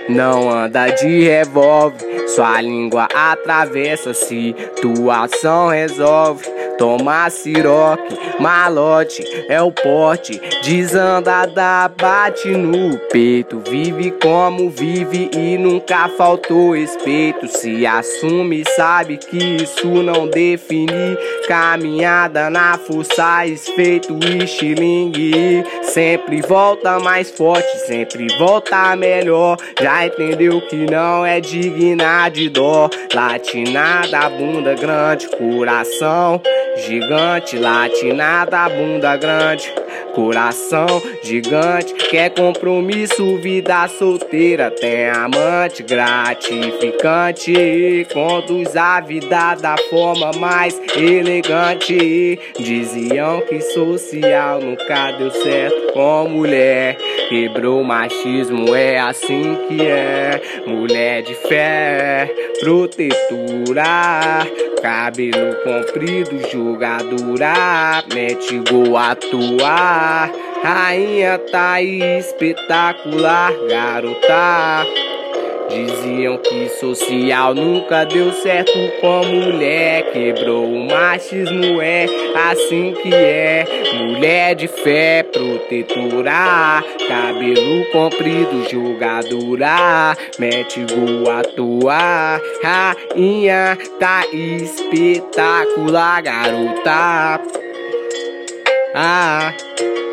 Não anda de revólver, sua língua atravessa, situação resolve. Toma siroque, malote, é o porte, desandada, bate no peito. Vive como vive e nunca faltou respeito. Se assume, sabe que isso não define. Caminhada na força, esfeito e xilingue. Sempre volta mais forte, sempre volta melhor. Já entendeu que não é digna de dó. Latina bunda grande, coração gigante, latina bunda grande, coração gigante. Quer compromisso, vida solteira, tem amante gratificante, conduz a vida da forma mais elegante. Diziam que social nunca deu certo com mulher, quebrou o machismo, é assim que é. Mulher de fé, protetora, cabelo comprido, jogadora, mete gol a atuar. Rainha tá aí, espetacular, garota. Diziam que social nunca deu certo com mulher, quebrou o machismo, é assim que é. Mulher de fé, protetora, cabelo comprido, jogadora, mete gol a atuar. Rainha tá espetacular, garota.